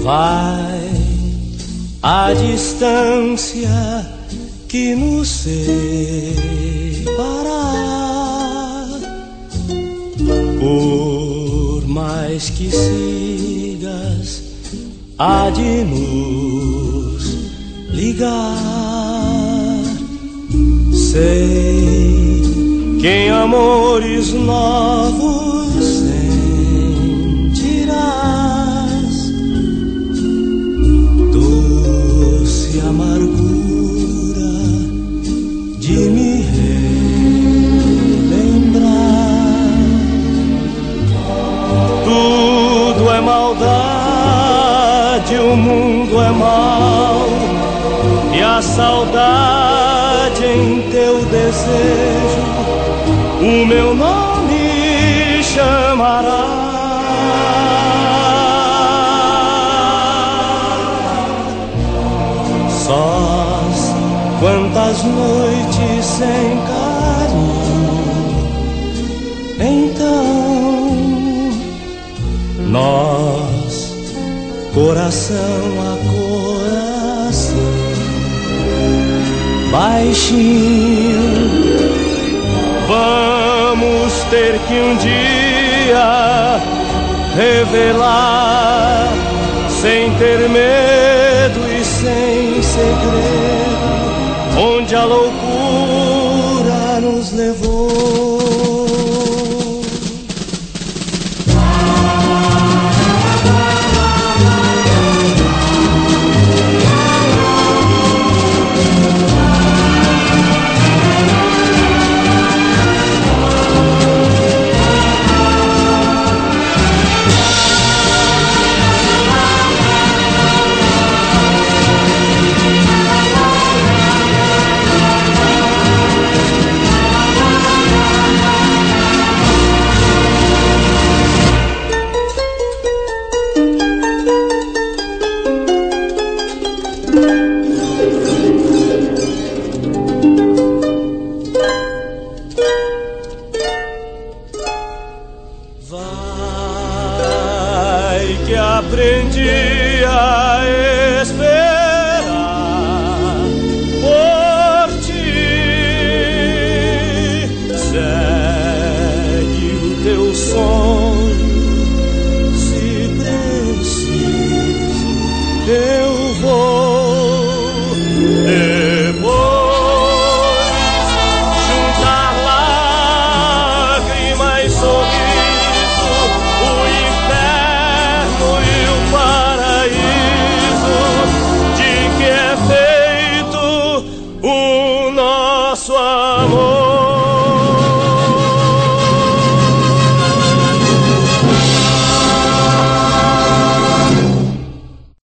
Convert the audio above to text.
Vai a distância que nos separa, por mais que sigas, há de nos ligar. Sei que em amores novos sentirás doce amargura de me relembrar. Tudo é maldade, o mundo é mau, e a saudade em teu desejo o meu nome chamará. Sós, quantas noites sem carinho, então nós, coração a coração, baixinho, vamos ter que um dia revelar, sem ter medo e sem segredo, onde a loucura nos levou. Vai que aprendi a esperar por ti, segue o teu sonho, se preciso eu vou depois juntar lágrimas e sorriso, o inferno e o paraíso, de que é feito o nosso amor.